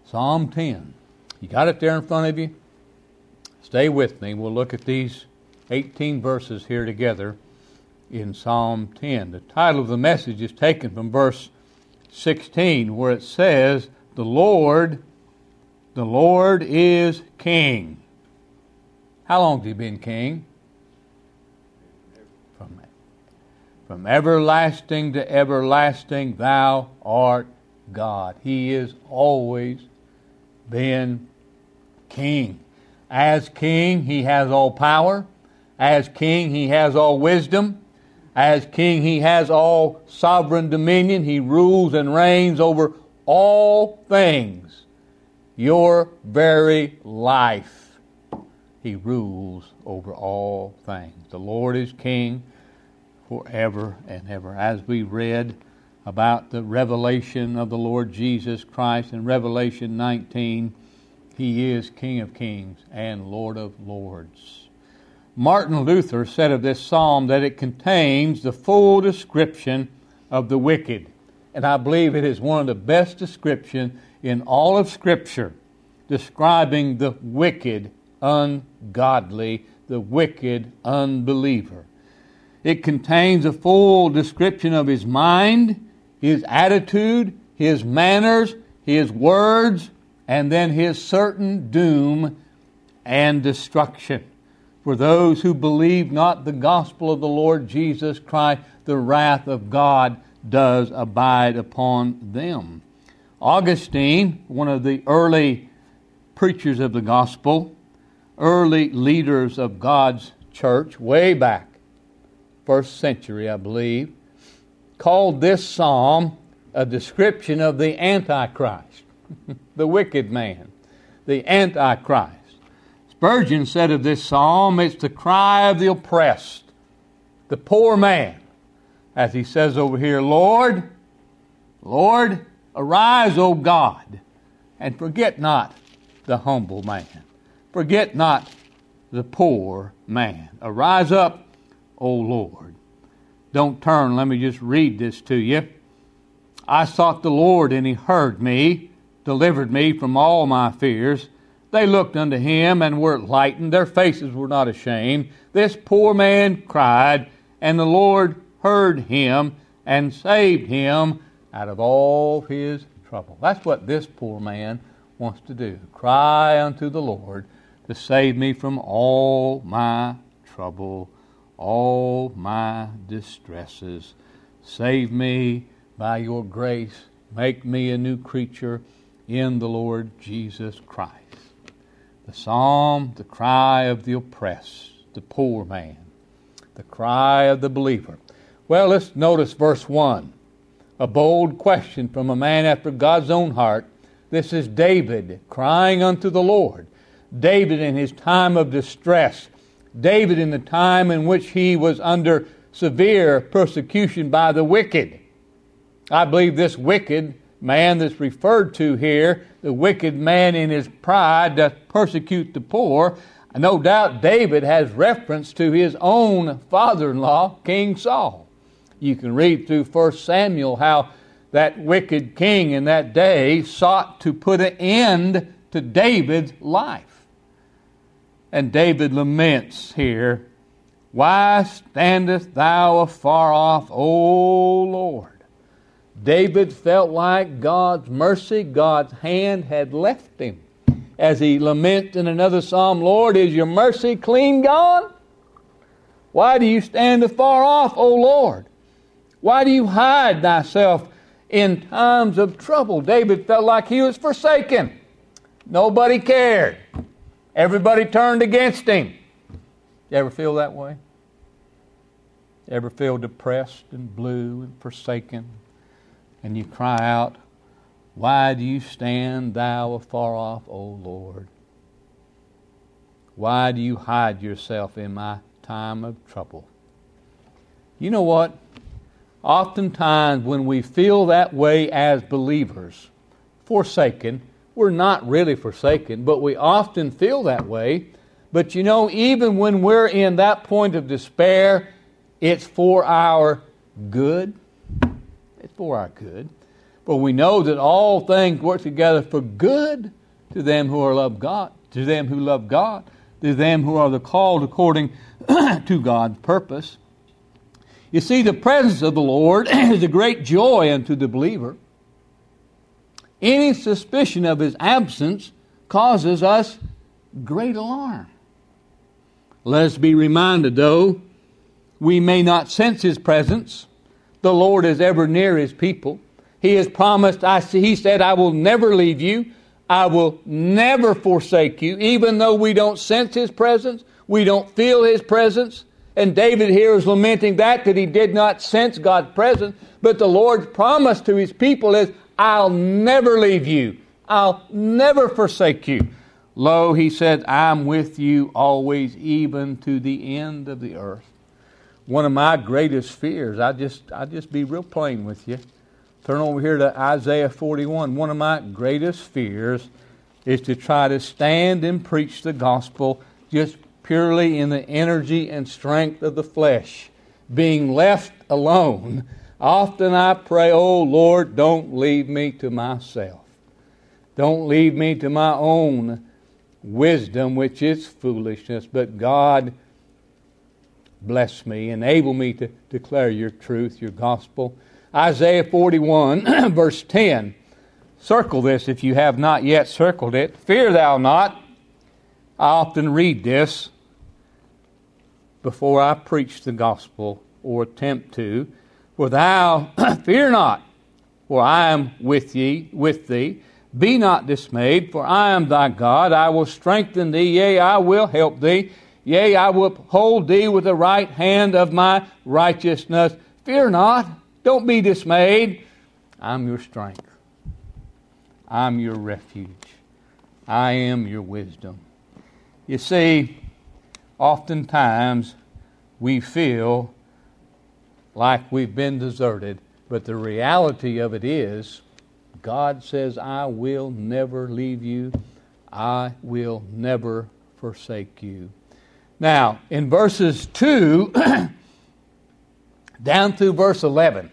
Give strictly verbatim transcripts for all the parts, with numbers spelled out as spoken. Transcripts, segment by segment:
Psalm ten. You got it there in front of you? Stay with me. We'll look at these eighteen verses here together in Psalm ten. The title of the message is taken from verse sixteen, where it says, The Lord, the Lord is King. How long has He been King? From, from everlasting to everlasting, Thou art God. He is always been King. As King, He has all power. As King, He has all wisdom. As King, He has all sovereign dominion. He rules and reigns over all things. Your very life, He rules over all things. The Lord is King forever and ever. As we read about the revelation of the Lord Jesus Christ in Revelation nineteen, He is King of kings and Lord of lords. Martin Luther said of this psalm that it contains the full description of the wicked. And I believe it is one of the best descriptions in all of Scripture, describing the wicked ungodly, the wicked unbeliever. It contains a full description of his mind, his attitude, his manners, his words, and then his certain doom and destruction. For those who believe not the gospel of the Lord Jesus Christ, the wrath of God does abide upon them. Augustine, one of the early preachers of the gospel, early leaders of God's church, way back, first century, I believe, called this psalm a description of the Antichrist, the wicked man, the Antichrist. Spurgeon said of this psalm, it's the cry of the oppressed, the poor man. As he says over here, Lord, Lord, arise, O God, and forget not the humble man. Forget not the poor man. Arise up, O Lord. Don't turn. Let me just read this to you. I sought the Lord, and He heard me, delivered me from all my fears. They looked unto Him and were lightened. Their faces were not ashamed. This poor man cried, and the Lord heard him and saved him out of all his trouble. That's what this poor man wants to do. Cry unto the Lord to save me from all my trouble, all my distresses. Save me by your grace. Make me a new creature in the Lord Jesus Christ. The psalm, the cry of the oppressed, the poor man, the cry of the believer. Well, let's notice verse one. A bold question from a man after God's own heart. This is David crying unto the Lord. David in his time of distress. David in the time in which he was under severe persecution by the wicked. I believe this wicked man that's referred to here, the wicked man in his pride doth persecute the poor. No doubt David has reference to his own father-in-law, King Saul. You can read through First Samuel how that wicked king in that day sought to put an end to David's life. And David laments here, Why standest thou afar off, O Lord? David felt like God's mercy, God's hand had left him. As he laments in another psalm, Lord, is your mercy clean gone? Why do you stand afar off, O Lord? Why do you hide thyself in times of trouble? David felt like he was forsaken. Nobody cared. Everybody turned against him. You ever feel that way? You ever feel depressed and blue and forsaken? And you cry out, Why do you stand thou afar off, O Lord? Why do you hide yourself in my time of trouble? You know what? Oftentimes when we feel that way as believers, forsaken, we're not really forsaken, but we often feel that way. But you know, even when we're in that point of despair, it's for our good. It's for our good. For we know that all things work together for good to them who are love God, to them who love God, to them who are the called according to God's purpose. You see, the presence of the Lord is a great joy unto the believer. Any suspicion of His absence causes us great alarm. Let us be reminded, though, we may not sense His presence. The Lord is ever near His people. He has promised, I see, He said, I will never leave you. I will never forsake you. Even though we don't sense His presence, we don't feel His presence. And David here is lamenting that, that he did not sense God's presence. But the Lord's promise to His people is, I'll never leave you. I'll never forsake you. Lo, He said, I'm with you always, even to the end of the earth. One of my greatest fears, I just, I'll just be real plain with you. Turn over here to Isaiah forty-one. One of my greatest fears is to try to stand and preach the gospel just purely in the energy and strength of the flesh, being left alone. Often I pray, oh Lord, don't leave me to myself. Don't leave me to my own wisdom, which is foolishness. But God, bless me, enable me to declare your truth, your gospel. Isaiah forty-one, verse ten. Circle this if you have not yet circled it. Fear thou not. I often read this before I preach the gospel or attempt to. For thou, fear not, for I am with ye, with thee. Be not dismayed, for I am thy God. I will strengthen thee, yea, I will help thee. Yea, I will hold thee with the right hand of my righteousness. Fear not. Don't be dismayed. I'm your strength. I'm your refuge. I am your wisdom. You see, oftentimes we feel like we've been deserted, but the reality of it is, God says, I will never leave you. I will never forsake you. Now, in verses two down through verse eleven,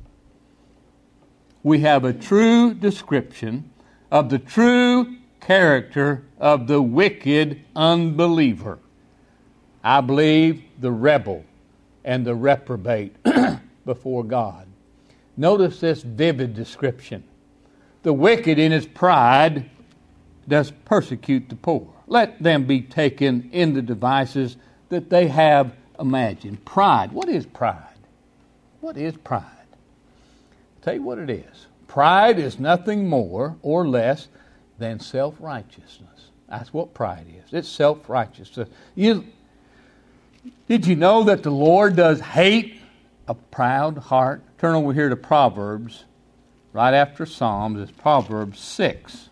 we have a true description of the true character of the wicked unbeliever. I believe the rebel and the reprobate before God. Notice this vivid description. The wicked in his pride does persecute the poor. Let them be taken in the devices that they have imagined. Pride. What is pride? What is pride? I'll tell you what it is. Pride is nothing more or less than self-righteousness. That's what pride is. It's self-righteousness. You, did you know that the Lord does hate a proud heart? Turn over here to Proverbs. Right after Psalms is Proverbs six.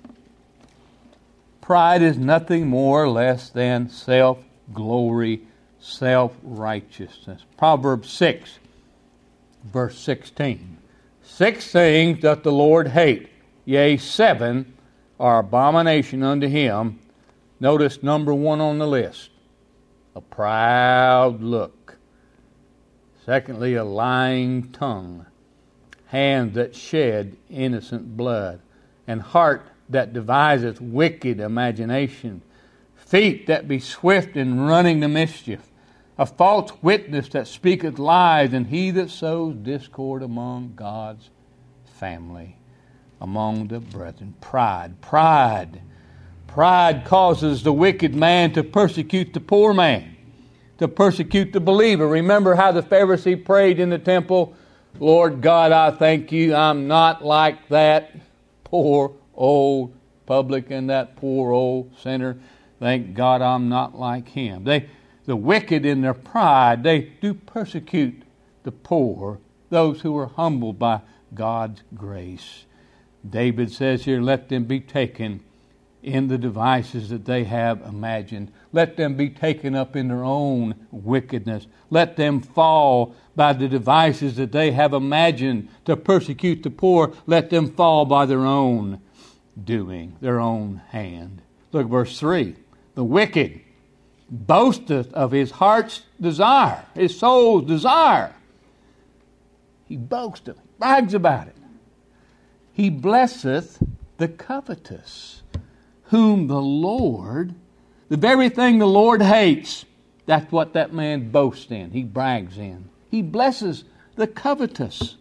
Pride is nothing more or less than self-glory, self-righteousness. Proverbs six, verse sixteen. Six things doth the Lord hate, yea, seven are abomination unto him. Notice number one on the list, a proud look. Secondly, a lying tongue. Hands that shed innocent blood, and heart that deviseth wicked imagination, feet that be swift in running to mischief, a false witness that speaketh lies, and he that sows discord among God's family, among the brethren. Pride, pride, pride causes the wicked man to persecute the poor man, to persecute the believer. Remember how the Pharisee prayed in the temple, Lord God, I thank you, I'm not like that poor old publican, that poor old sinner. Thank God I'm not like him. They, the wicked in their pride, they do persecute the poor, those who are humbled by God's grace. David says here, let them be taken in the devices that they have imagined. Let them be taken up in their own wickedness. Let them fall by the devices that they have imagined to persecute the poor. Let them fall by their own doing, their own hand. Look, verse three. The wicked boasteth of his heart's desire, his soul's desire. He boasts of it, brags about it. He blesseth the covetous, whom the Lord, the very thing the Lord hates, that's what that man boasts in, he brags in. He blesses the covetous.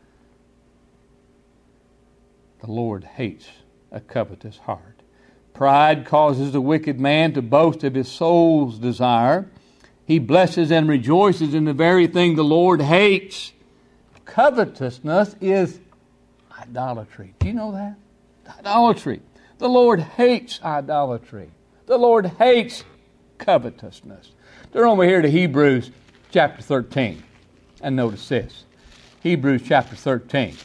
The Lord hates a covetous heart. Pride causes the wicked man to boast of his soul's desire. He blesses and rejoices in the very thing the Lord hates. Covetousness is idolatry. Do you know that? Idolatry. The Lord hates idolatry. The Lord hates covetousness. Turn over here to Hebrews chapter thirteen. And notice this. Hebrews chapter thirteen.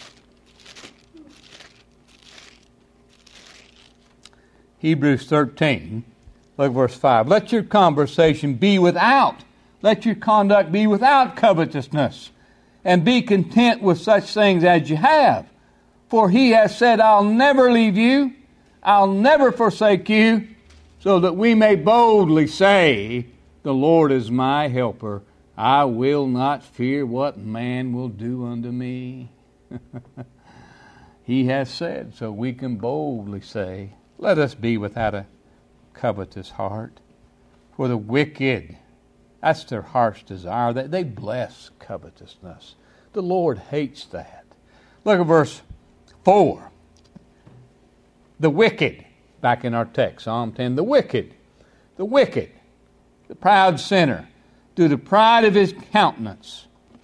Hebrews thirteen, look at verse five. Let your conversation be without, let your conduct be without covetousness, and be content with such things as you have. For he has said, I'll never leave you, I'll never forsake you, so that we may boldly say, the Lord is my helper. I will not fear what man will do unto me. He has said, so we can boldly say, let us be without a covetous heart. For the wicked, that's their heart's desire. They, they bless covetousness. The Lord hates that. Look at verse four. The wicked, back in our text, Psalm ten, the wicked, the wicked, the proud sinner, through the pride of his countenance,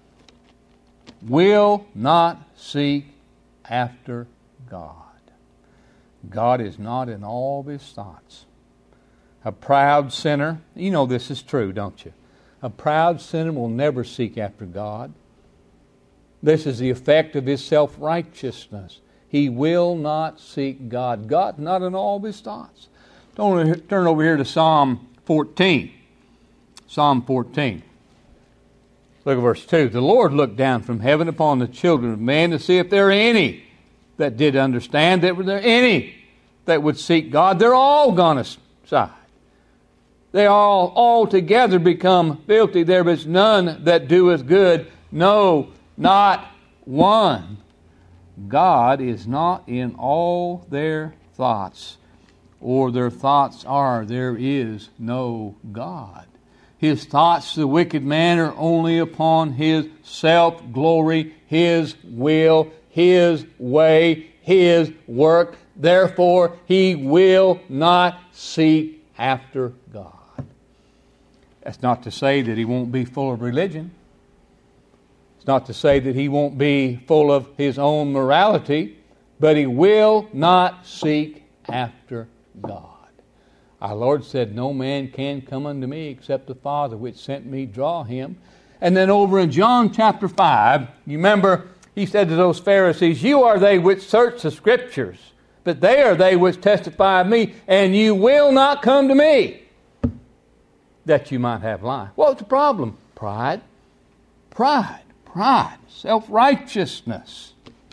will not seek after God. God is not in all of his thoughts. A proud sinner, you know this is true, don't you? A proud sinner will never seek after God. This is the effect of his self-righteousness. He will not seek God. God not in all of his thoughts. Don't turn over here to Psalm fourteen. Psalm fourteen. Look at verse two. The Lord looked down from heaven upon the children of men to see if there are any that did understand, that were there any that would seek God. They're all gone aside. They all altogether become filthy. There is none that doeth good, no, not one. God is not in all their thoughts, or their thoughts are, there is no God. His thoughts, the wicked man, are only upon his self-glory, his will, his way, his work. Therefore, he will not seek after God. That's not to say that he won't be full of religion. It's not to say that he won't be full of his own morality, but he will not seek after God. Our Lord said, no man can come unto me except the Father which sent me draw him. And then over in John chapter five, you remember, he said to those Pharisees, you are they which search the Scriptures, but they are they which testify of me, and you will not come to me, that you might have life. What's the problem? Pride. Pride. Pride. Self-righteousness.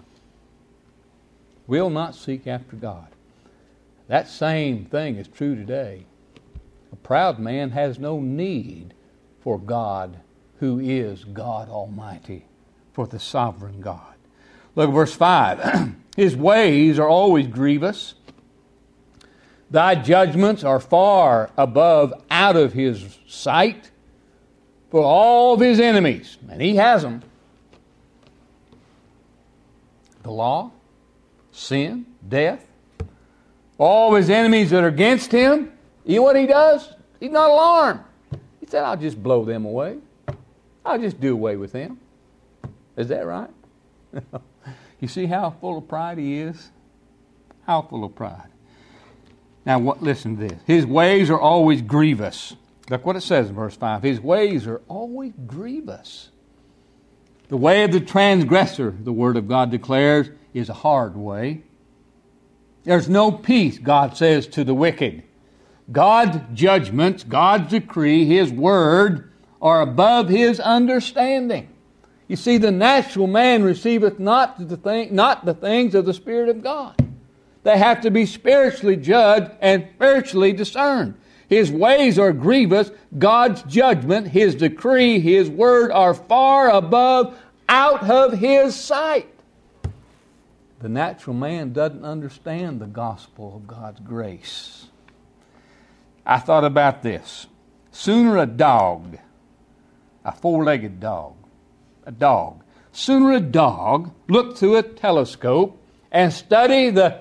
Will not seek after God. That same thing is true today. A proud man has no need for God, who is God Almighty, for the sovereign God. Look at verse five. His ways are always grievous. Thy judgments are far above out of his sight. For all of his enemies, and he has them, the law, sin, death, all of his enemies that are against him, you know what he does? He's not alarmed. He said, I'll just blow them away. I'll just do away with them. Is that right? You see how full of pride he is? How full of pride. Now, what? Listen to this. His ways are always grievous. Look what it says in verse five. His ways are always grievous. The way of the transgressor, the Word of God declares, is a hard way. There's no peace, God says, to the wicked. God's judgments, God's decree, His Word are above his understanding. You see, the natural man receiveth not the thing, not the things of the Spirit of God. They have to be spiritually judged and spiritually discerned. His ways are grievous. God's judgment, His decree, His word are far above, out of His sight. the natural man doesn't understand the gospel of God's grace. I thought about this. Sooner a dog, a four-legged dog, a dog, sooner a dog look through a telescope and study the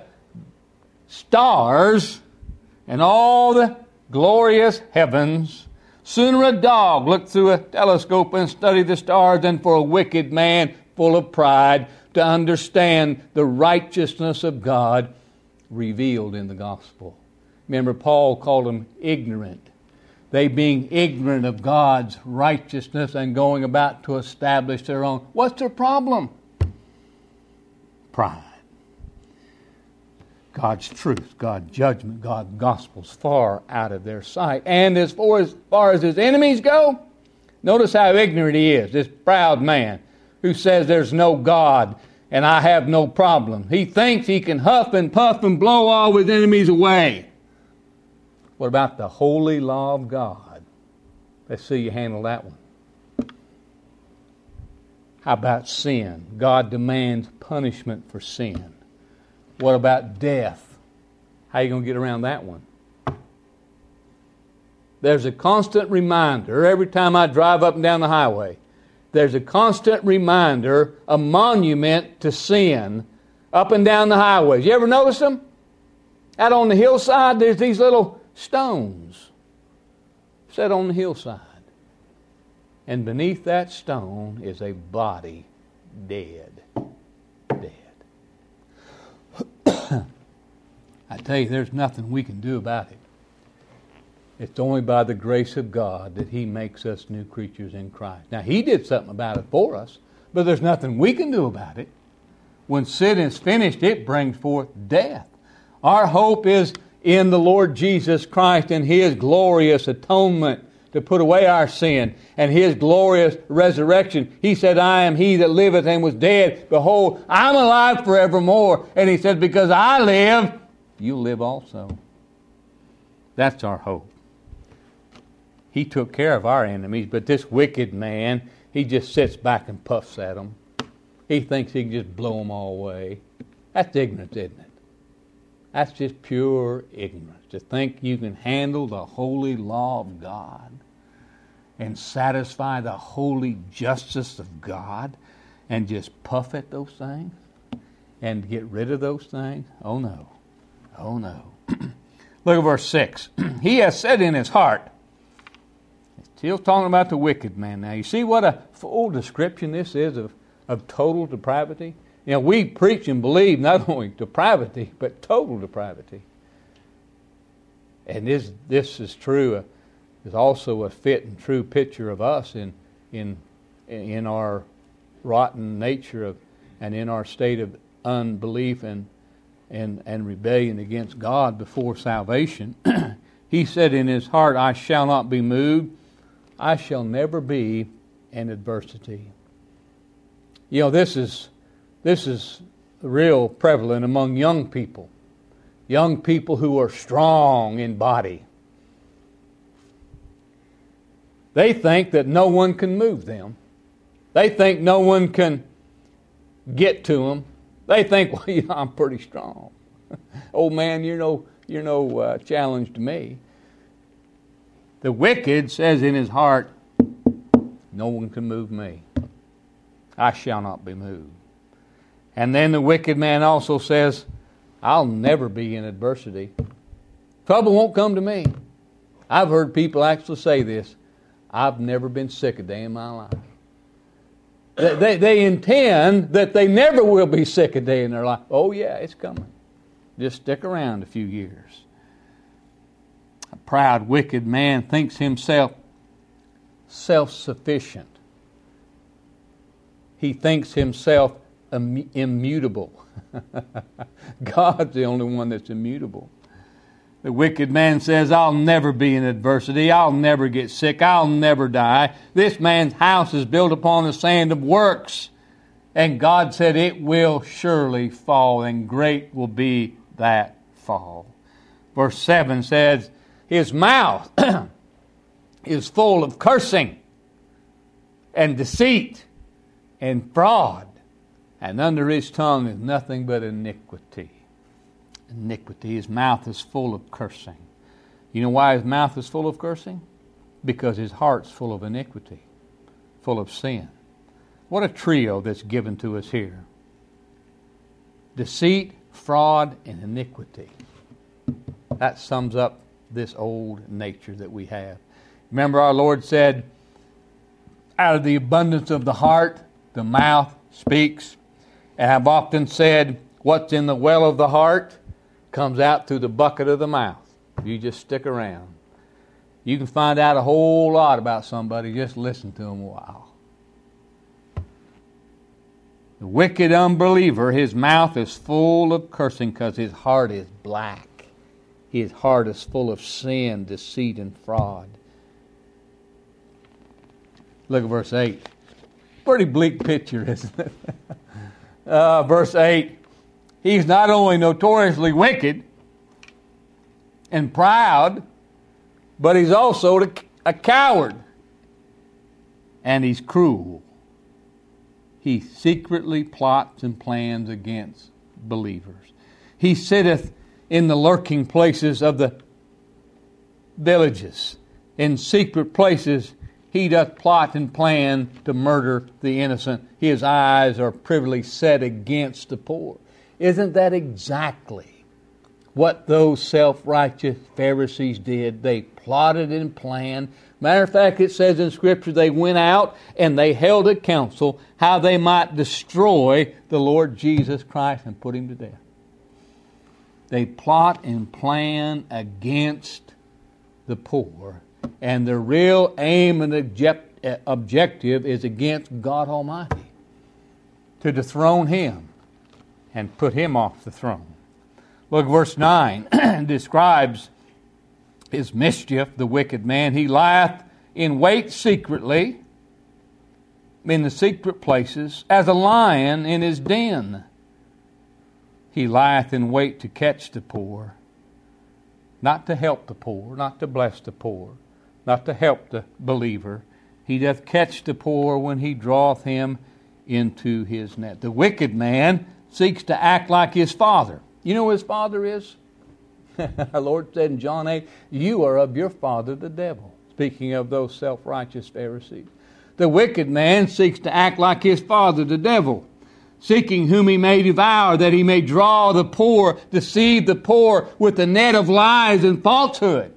stars and all the glorious heavens. Sooner a dog look through a telescope and study the stars than for a wicked man full of pride to understand the righteousness of God revealed in the gospel. Remember, Paul called them ignorant. They being ignorant of God's righteousness and going about to establish their own. What's their problem? Pride. God's truth, God's judgment, God's gospel's far out of their sight. And as far as far as his enemies go, notice how ignorant he is, this proud man who says there's no God and I have no problem. He thinks he can huff and puff and blow all his enemies away. What about the holy law of God? Let's see you handle that one. How about sin? God demands punishment for sin. What about death? How are you going to get around that one? There's a constant reminder every time I drive up and down the highway. There's a constant reminder, a monument to sin up and down the highways. You ever notice them? Out on the hillside, there's these little stones set on the hillside. And beneath that stone is a body dead. Dead. I tell you, there's nothing we can do about it. It's only by the grace of God that He makes us new creatures in Christ. Now, He did something about it for us, but there's nothing we can do about it. When sin is finished, it brings forth death. Our hope is in the Lord Jesus Christ and His glorious atonement to put away our sin and His glorious resurrection. He said, I am He that liveth and was dead. Behold, I'm alive forevermore. And He said, because I live, you live also. That's our hope. He took care of our enemies, but this wicked man, he just sits back and puffs at them. He thinks he can just blow them all away. That's ignorance, isn't it? That's just pure ignorance, to think you can handle the holy law of God and satisfy the holy justice of God and just puff at those things and get rid of those things. Oh no. Oh no. Look at verse six. He has said in his heart, still talking about the wicked man now. You see what a full description this is of, of total depravity? You know, we preach and believe not only depravity, but total depravity. And this this is true, uh, is also a fit and true picture of us in in in our rotten nature of, and in our state of unbelief and and and rebellion against God before salvation. He said in his heart, I shall not be moved. I shall never be in adversity. You know, this is this is real prevalent among young people. Young people who are strong in body. They think that no one can move them. They think no one can get to them. They think, well, you know, I'm pretty strong. Old man, you're no, you're no uh, challenge to me. The wicked says in his heart, no one can move me. I shall not be moved. And then the wicked man also says, I'll never be in adversity. Trouble won't come to me. I've heard people actually say this. I've never been sick a day in my life. They, they, they intend that they never will be sick a day in their life. Oh yeah, it's coming. Just stick around a few years. A proud, wicked man thinks himself self-sufficient. He thinks himself im- immutable. God's the only one that's immutable. The wicked man says, I'll never be in adversity. I'll never get sick. I'll never die. This man's house is built upon the sand of works. And God said, it will surely fall, and great will be that fall. Verse seven says, his mouth is full of cursing and deceit and fraud. And under his tongue is nothing but iniquity. Iniquity. His mouth is full of cursing. You know why his mouth is full of cursing? Because his heart's full of iniquity, full of sin. What a trio that's given to us here. Deceit, fraud, and iniquity. That sums up this old nature that we have. Remember our Lord said, out of the abundance of the heart, the mouth speaks. And I've often said, what's in the well of the heart comes out through the bucket of the mouth. You just stick around. You can find out a whole lot about somebody. Just listen to them a while. The wicked unbeliever, his mouth is full of cursing because his heart is black. His heart is full of sin, deceit, and fraud. Look at verse eight. Pretty bleak picture, isn't it? uh, verse eight. He's not only notoriously wicked and proud, but he's also a coward. And he's cruel. He secretly plots and plans against believers. He sitteth in the lurking places of the villages. In secret places he doth plot and plan to murder the innocent. His eyes are privily set against the poor. Isn't that exactly what those self-righteous Pharisees did? They plotted and planned. Matter of fact, it says in Scripture they went out and they held a council how they might destroy the Lord Jesus Christ and put him to death. They plot and plan against the poor. And their real aim and object, objective is against God Almighty. To dethrone him and put him off the throne. Look, verse nine describes his mischief, the wicked man. He lieth in wait secretly, in the secret places, as a lion in his den. He lieth in wait to catch the poor, not to help the poor, not to bless the poor, not to help the believer. He doth catch the poor when he draweth him into his net. The wicked man seeks to act like his father. You know who his father is? Our Lord said in John eight, you are of your father the devil. Speaking of those self-righteous Pharisees. The wicked man seeks to act like his father the devil, seeking whom he may devour, that he may draw the poor, deceive the poor with the net of lies and falsehood.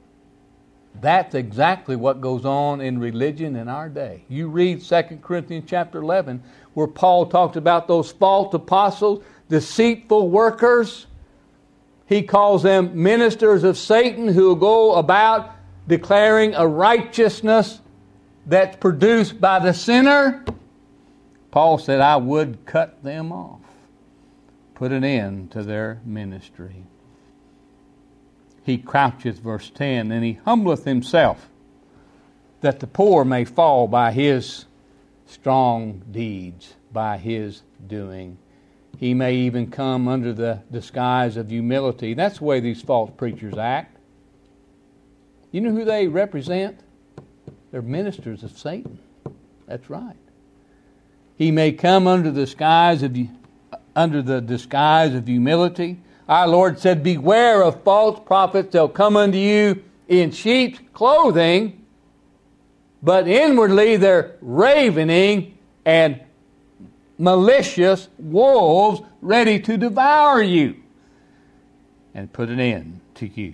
That's exactly what goes on in religion in our day. You read Second Corinthians chapter eleven, where Paul talks about those false apostles, deceitful workers. He calls them ministers of Satan who go about declaring a righteousness that's produced by the sinner. Paul said, I would cut them off, put an end to their ministry. He croucheth, verse ten, and he humbleth himself, that the poor may fall by his strong deeds, by his doing. He may even come under the disguise of humility. That's the way these false preachers act. You know who they represent? They're ministers of Satan. That's right. He may come under the disguise of under the disguise of humility. Our Lord said, beware of false prophets. They'll come unto you in sheep's clothing, but inwardly they're ravening and malicious wolves ready to devour you and put an end to you,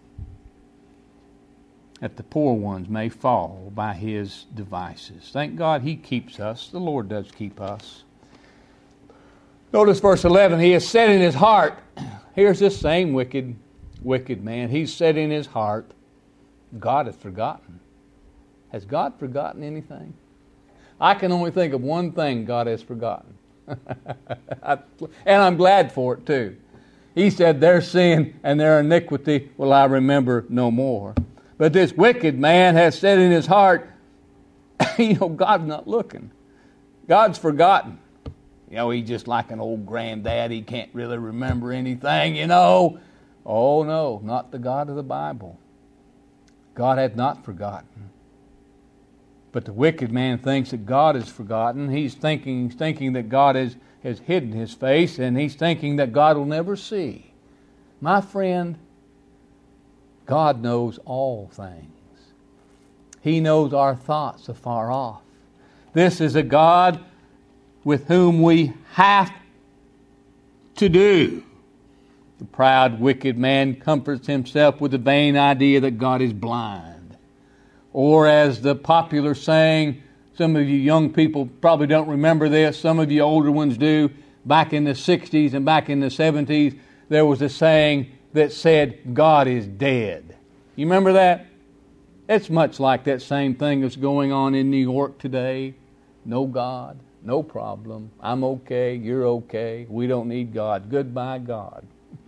that the poor ones may fall by his devices. Thank God he keeps us. The Lord does keep us. Notice verse eleven. He has said in his heart, here's this same wicked, wicked man. He's said in his heart, God hath forgotten. Has God forgotten anything? I can only think of one thing God has forgotten. And I'm glad for it too. He said, their sin and their iniquity will I remember no more. But this wicked man has said in his heart, you know, God's not looking. God's forgotten. You know, he's just like an old granddad. He can't really remember anything, you know. Oh, no, not the God of the Bible. God hath not forgotten. But the wicked man thinks that God is forgotten. He's thinking, he's thinking that God has, has hidden his face, and he's thinking that God will never see. My friend, God knows all things. He knows our thoughts afar off. This is a God with whom we have to do. The proud, wicked man comforts himself with the vain idea that God is blind. Or as the popular saying, some of you young people probably don't remember this, some of you older ones do, back in the sixties and back in the seventies, there was a saying that said, God is dead. You remember that? It's much like that same thing that's going on in New York today. No God, no problem. I'm okay, you're okay. We don't need God. Goodbye, God.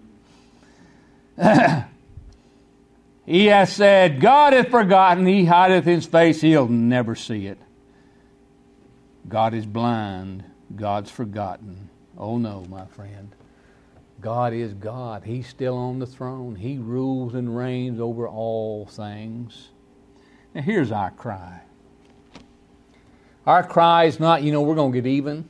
He has said, God hath forgotten, he hideth his face, he'll never see it. God is blind, God's forgotten. Oh no, my friend. God is God. He's still on the throne. He rules and reigns over all things. Now here's our cry. Our cry is not, you know, we're going to get even.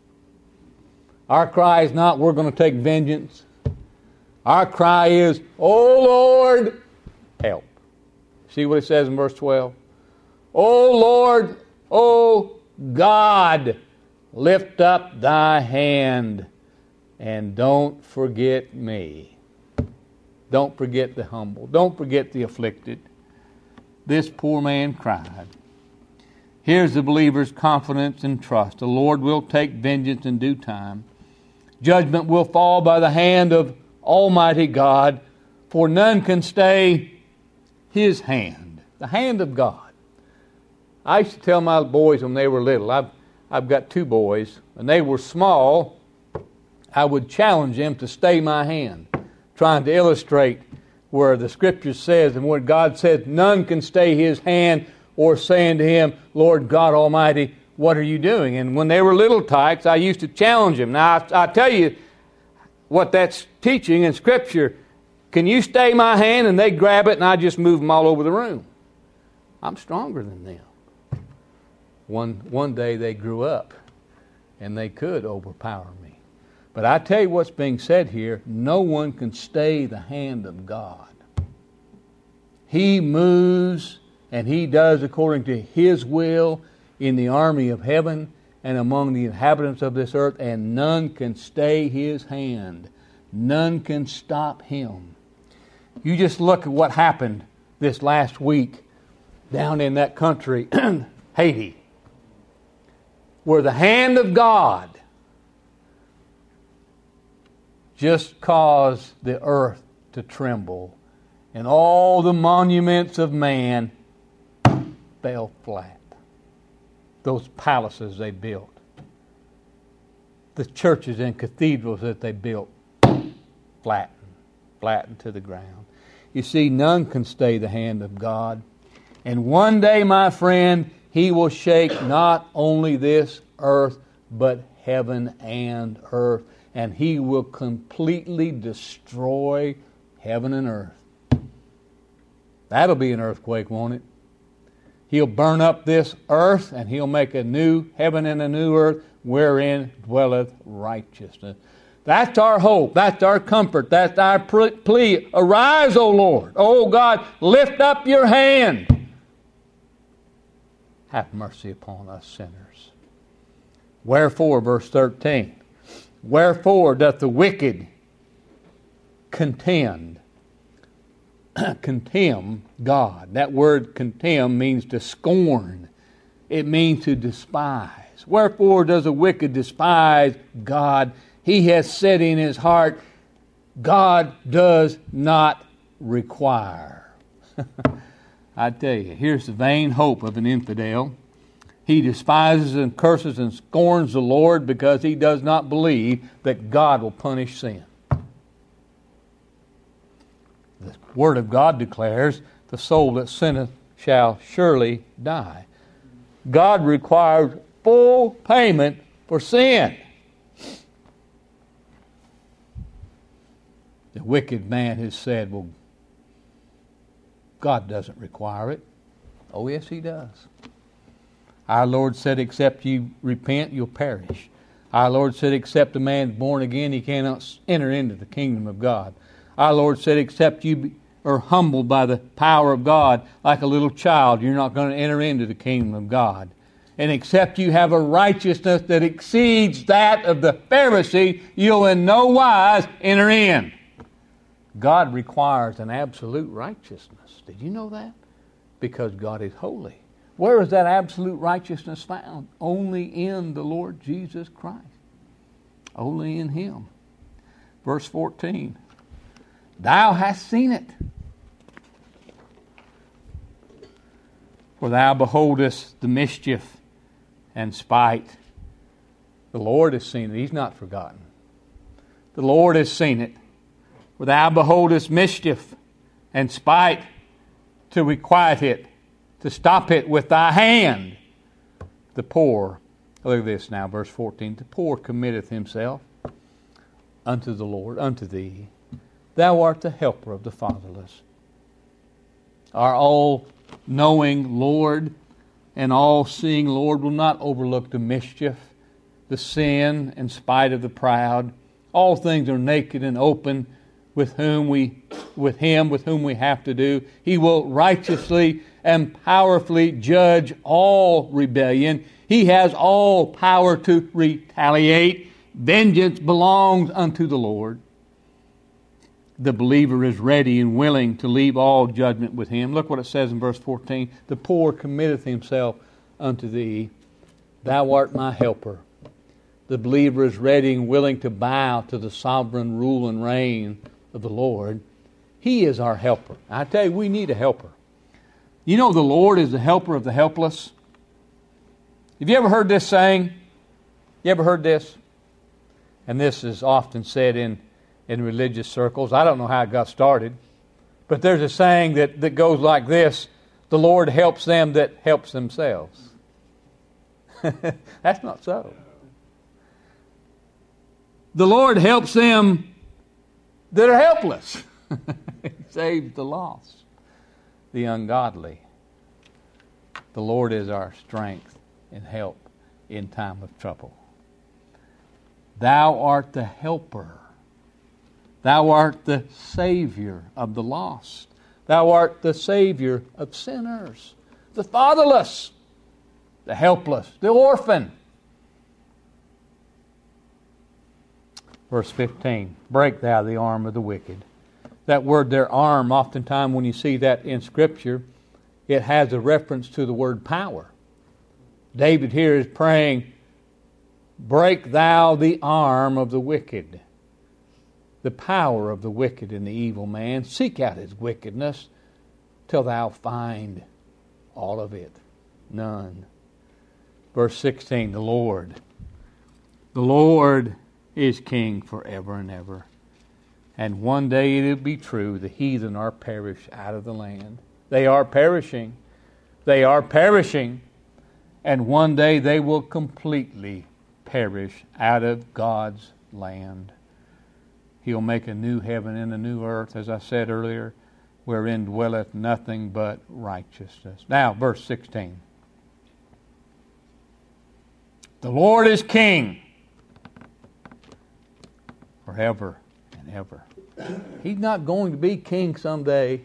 Our cry is not, we're going to take vengeance. Our cry is, oh Lord, help. See what it says in verse twelve? Oh Lord, oh God, lift up thy hand and don't forget me. Don't forget the humble. Don't forget the afflicted. This poor man cried. Here's the believer's confidence and trust. The Lord will take vengeance in due time. Judgment will fall by the hand of Almighty God, for none can stay His hand. The hand of God. I used to tell my boys when they were little, I've, I've got two boys, and they were small, I would challenge them to stay my hand, trying to illustrate where the Scripture says, and where God says, none can stay His hand, or saying to him, Lord God Almighty, what are you doing? And when they were little tykes, I used to challenge them. Now, I, I tell you what that's teaching in Scripture. Can you stay my hand? And they grab it, and I just move them all over the room. I'm stronger than them. One, one day they grew up, and they could overpower me. But I tell you what's being said here, no one can stay the hand of God. He moves, and He does according to His will in the army of heaven and among the inhabitants of this earth, and none can stay His hand. None can stop Him. You just look at what happened this last week down in that country, Haiti, where the hand of God just caused the earth to tremble, and all the monuments of man fell flat. Those palaces they built, the churches and cathedrals that they built, flattened, flattened to the ground. You see, none can stay the hand of God. And one day, my friend, He will shake not only this earth, but heaven and earth. And He will completely destroy heaven and earth. That'll be an earthquake, won't it? He'll burn up this earth, and He'll make a new heaven and a new earth wherein dwelleth righteousness. That's our hope. That's our comfort. That's our plea. Arise, O Lord. O God, lift up your hand. Have mercy upon us sinners. Wherefore, verse thirteen, wherefore doth the wicked contend, contemn God. That word contemn means to scorn. It means to despise. Wherefore does the wicked despise God? He has said in his heart, God does not require. I tell you, here's the vain hope of an infidel. He despises and curses and scorns the Lord because he does not believe that God will punish sin. The Word of God declares, the soul that sinneth shall surely die. God requires full payment for sin. The wicked man has said, well, God doesn't require it. Oh, yes, He does. Our Lord said, except you repent, you'll perish. Our Lord said, except a man is born again, he cannot enter into the kingdom of God. Our Lord said, except you be, are humbled by the power of God like a little child, you're not going to enter into the kingdom of God. And except you have a righteousness that exceeds that of the Pharisee, you'll in no wise enter in. God requires an absolute righteousness. Did you know that? Because God is holy. Where is that absolute righteousness found? Only in the Lord Jesus Christ. Only in Him. Verse fourteen. Thou hast seen it. For thou beholdest the mischief and spite. The Lord has seen it. He's not forgotten. The Lord has seen it. For thou beholdest mischief and spite, to requite it, to stop it with thy hand. The poor, look at this now, verse fourteen. The poor committeth himself unto the Lord, unto thee. Thou art the helper of the fatherless. Our all-knowing Lord and all-seeing Lord will not overlook the mischief, the sin, and spite of the proud. All things are naked and open with whom we, with Him, with whom we have to do. He will righteously and powerfully judge all rebellion. He has all power to retaliate. Vengeance belongs unto the Lord. The believer is ready and willing to leave all judgment with Him. Look what it says in verse fourteen. The poor committeth himself unto thee. Thou art my helper. The believer is ready and willing to bow to the sovereign rule and reign of the Lord. He is our helper. I tell you, we need a helper. You know the Lord is the helper of the helpless. Have you ever heard this saying? You ever heard this? And this is often said in, in religious circles. I don't know how it got started. But there's a saying that, that goes like this. The Lord helps them that helps themselves. That's not so. The Lord helps them that are helpless. He saves the lost, the ungodly. The Lord is our strength and help in time of trouble. Thou art the helper. Thou art the Savior of the lost. Thou art the Savior of sinners, the fatherless, the helpless, the orphan. Verse fifteen, break thou the arm of the wicked. That word there, arm, oftentimes when you see that in Scripture, it has a reference to the word power. David here is praying, break thou the arm of the wicked. The power of the wicked and the evil man. Seek out his wickedness till thou find all of it. None. Verse sixteen, the Lord. The Lord is King forever and ever. And one day it'll be true, the heathen are perished out of the land. They are perishing. They are perishing. And one day they will completely perish out of God's land. He'll make a new heaven and a new earth, as I said earlier, wherein dwelleth nothing but righteousness. Now, verse sixteen. The Lord is King forever and ever. He's not going to be king someday.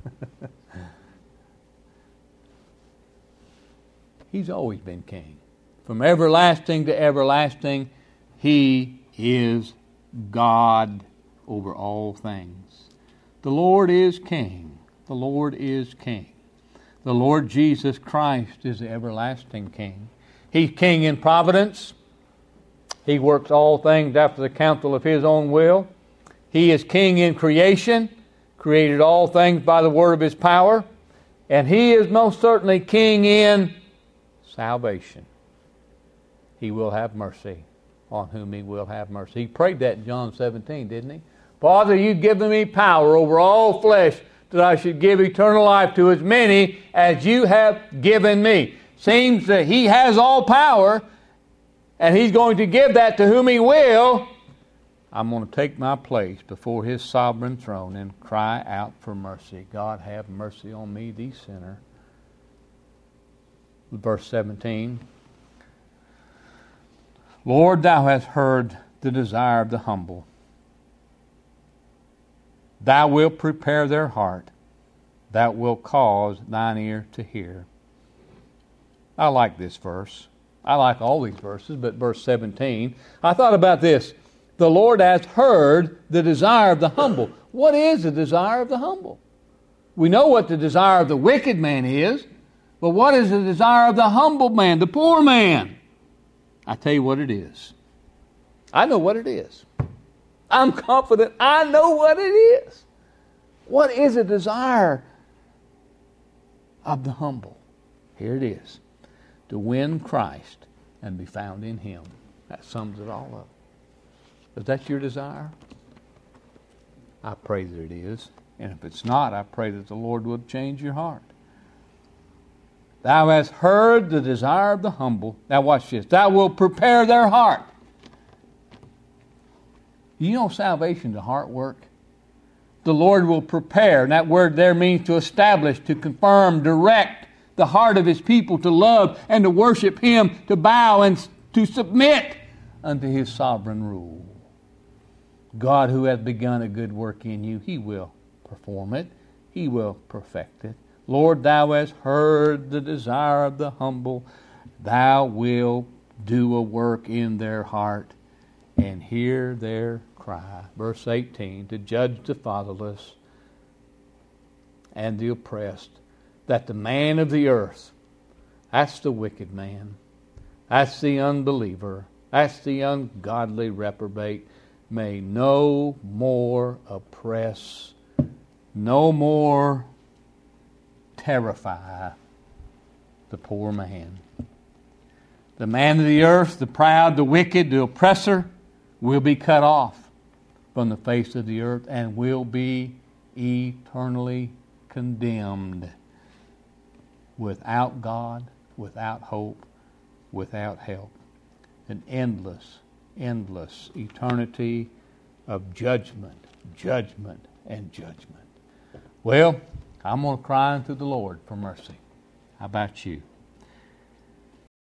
He's always been king. From everlasting to everlasting, He is God over all things. The Lord is King. The Lord is King. The Lord Jesus Christ is the everlasting King. He's King in providence. He works all things after the counsel of His own will. He is King in creation, created all things by the word of His power. And He is most certainly King in salvation. He will have mercy on whom He will have mercy. He prayed that in John seventeen, didn't He? Father, You've given Me power over all flesh, that I should give eternal life to as many as You have given Me. Seems that He has all power, and He's going to give that to whom He will. I'm going to take my place before His sovereign throne and cry out for mercy. God, have mercy on me, the sinner. Verse seventeen. Lord, thou hast heard the desire of the humble. Thou wilt prepare their heart. Thou wilt cause thine ear to hear. I like this verse. I like all these verses, but verse seventeen. I thought about this. The Lord has heard the desire of the humble. What is the desire of the humble? We know what the desire of the wicked man is, but what is the desire of the humble man, the poor man? I tell you what it is. I know what it is. I'm confident I know what it is. What is a desire of the humble? Here it is. To win Christ and be found in Him. That sums it all up. Is that your desire? I pray that it is. And if it's not, I pray that the Lord would change your heart. Thou hast heard the desire of the humble. Now watch this. Thou wilt prepare their heart. You know salvation is a heart work. The Lord will prepare. And that word there means to establish, to confirm, direct the heart of His people to love and to worship Him, to bow and to submit unto His sovereign rule. God, who hath begun a good work in you, He will perform it. He will perfect it. Lord, thou hast heard the desire of the humble. Thou wilt do a work in their heart and hear their cry. Verse eighteen, to judge the fatherless and the oppressed, that the man of the earth, that's the wicked man, that's the unbeliever, that's the ungodly reprobate, may no more oppress, no more terrify the poor man. The man of the earth, the proud, the wicked, the oppressor, will be cut off from the face of the earth and will be eternally condemned without God, without hope, without help. An endless, endless eternity of judgment, judgment, and judgment. Well, I'm going to cry unto the Lord for mercy. How about you?